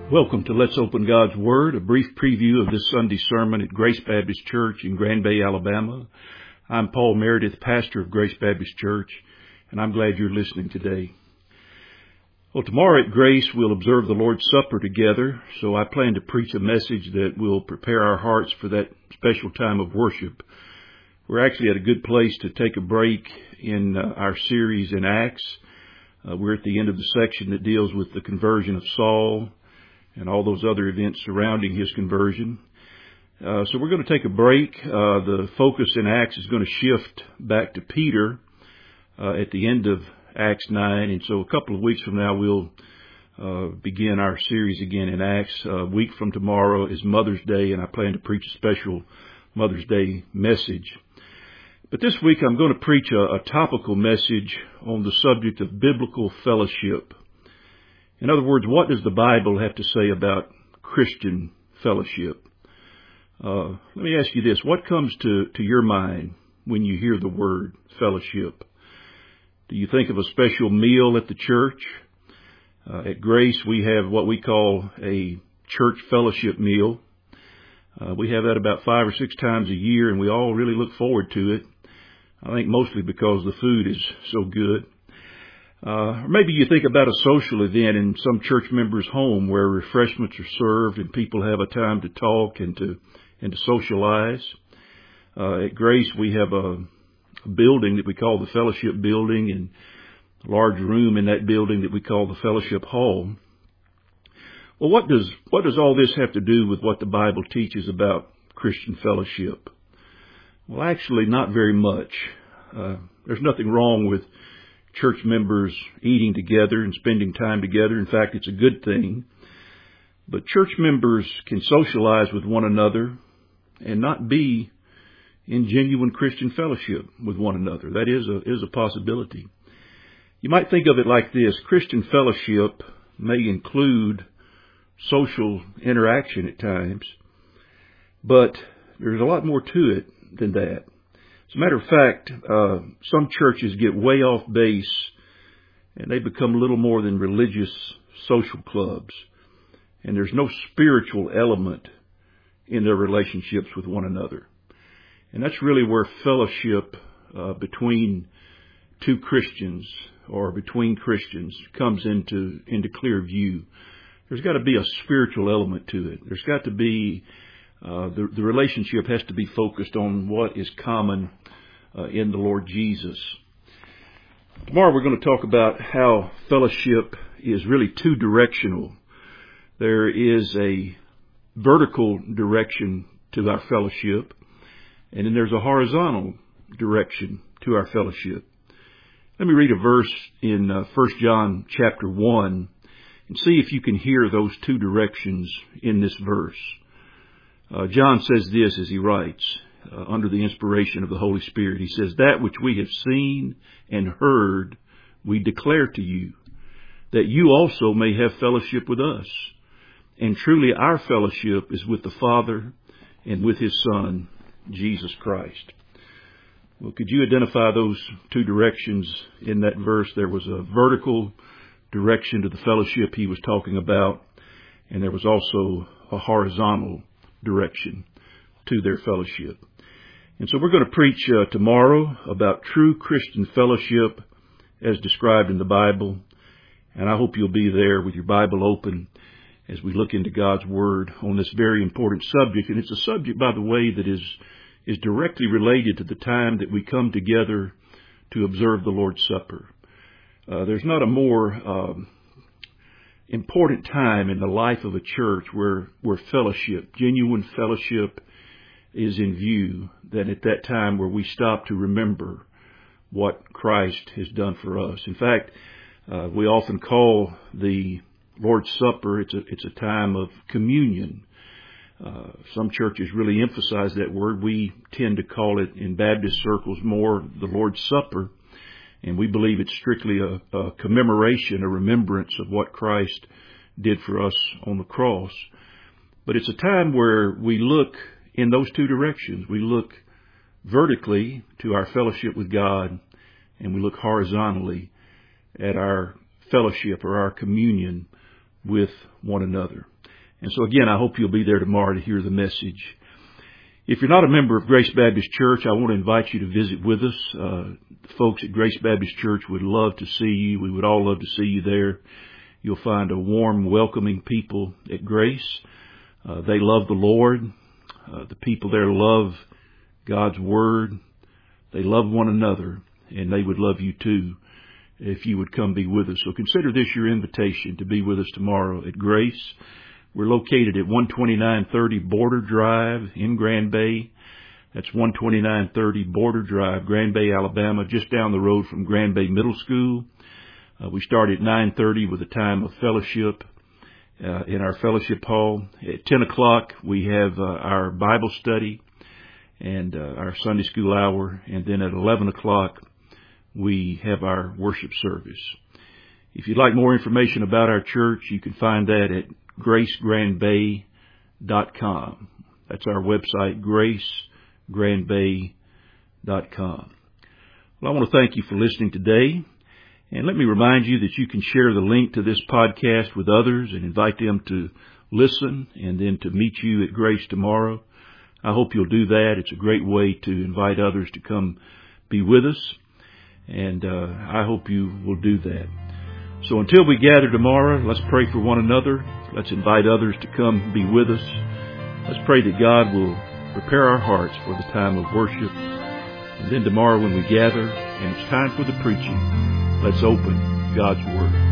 Welcome to Let's Open God's Word, a brief preview of this Sunday sermon at Grace Baptist Church in Grand Bay, Alabama. I'm Paul Meredith, pastor of Grace Baptist Church, and I'm glad you're listening today. Well, tomorrow at Grace, we'll observe the Lord's Supper together, so I plan to preach a message that will prepare our hearts for that special time of worship. We're actually at a good place to take a break in our series in Acts. We're at the end of the section that deals with the conversion of Saul and all those other events surrounding his conversion. So we're going to take a break. The focus in Acts is going to shift back to Peter at the end of Acts 9. And so a couple of weeks from now, we'll begin our series again in Acts. A week from tomorrow is Mother's Day, and I plan to preach a special Mother's Day message. But this week, I'm going to preach a topical message on the subject of biblical fellowship. In other words, what does the Bible have to say about Christian fellowship? Let me ask you this. What comes to your mind when you hear the word fellowship? Do you think of a special meal at the church? At Grace, we have what we call a church fellowship meal. We have that about 5 or 6 times a year, and we all really look forward to it. I think mostly because the food is so good. Or maybe you think about a social event in some church member's home where refreshments are served and people have a time to talk and to socialize. At Grace, we have a building that we call the Fellowship Building and a large room in that building that we call the Fellowship Hall. Well, what does all this have to do with what the Bible teaches about Christian fellowship? Well, actually, not very much. There's nothing wrong with church members eating together and spending time together. In fact, it's a good thing. But church members can socialize with one another and not be in genuine Christian fellowship with one another. That is a possibility. You might think of it like this. Christian fellowship may include social interaction at times, but there's a lot more to it than that. As a matter of fact, some churches get way off base and they become little more than religious social clubs. And there's no spiritual element in their relationships with one another. And that's really where fellowship between two Christians or between Christians comes into clear view. There's got to be a spiritual element to it. There's got to be the relationship has to be focused on what is common in the Lord Jesus. Tomorrow we're going to talk about how fellowship is really two-directional. There is a vertical direction to our fellowship, and then there's a horizontal direction to our fellowship. Let me read a verse in 1 John chapter 1 and see if you can hear those two directions in this verse. John says this as he writes, under the inspiration of the Holy Spirit. He says, "That which we have seen and heard, we declare to you, that you also may have fellowship with us. And truly our fellowship is with the Father and with His Son, Jesus Christ." Well, could you identify those two directions in that verse? There was a vertical direction to the fellowship he was talking about, and there was also a horizontal direction to their fellowship. And so we're going to preach tomorrow about true Christian fellowship as described in the Bible. And I hope you'll be there with your Bible open as we look into God's Word on this very important subject. And it's a subject, by the way, that is directly related to the time that we come together to observe the Lord's Supper. There's not a more important time in the life of a church where fellowship, genuine fellowship, is in view than at that time where we stop to remember what Christ has done for us. In fact, we often call the Lord's Supper, it's a time of communion. Some churches really emphasize that word. We tend to call it in Baptist circles more the Lord's Supper. And we believe it's strictly a commemoration, a remembrance of what Christ did for us on the cross. But it's a time where we look in those two directions. We look vertically to our fellowship with God, and we look horizontally at our fellowship or our communion with one another. And so again, I hope you'll be there tomorrow to hear the message. If you're not a member of Grace Baptist Church, I want to invite you to visit with us. The folks at Grace Baptist Church would love to see you. We would all love to see you there. You'll find a warm, welcoming people at Grace. They love the Lord. The people there love God's Word. They love one another, and they would love you too if you would come be with us. So consider this your invitation to be with us tomorrow at Grace. We're located at 12930 Border Drive in Grand Bay. That's 12930 Border Drive, Grand Bay, Alabama, just down the road from Grand Bay Middle School. We start at 9:30 with a time of fellowship in our fellowship hall. At 10 o'clock, we have our Bible study and our Sunday school hour. And then at 11 o'clock, we have our worship service. If you'd like more information about our church, you can find that at gracegrandbay.com. That's our website, gracegrandbay.com. Well, I want to thank you for listening today. And let me remind you that you can share the link to this podcast with others and invite them to listen and then to meet you at Grace tomorrow. I hope you'll do that. It's a great way to invite others to come be with us. And I hope you will do that. So until we gather tomorrow, let's pray for one another. Let's invite others to come be with us. Let's pray that God will prepare our hearts for the time of worship. And then tomorrow when we gather and it's time for the preaching, let's open God's Word.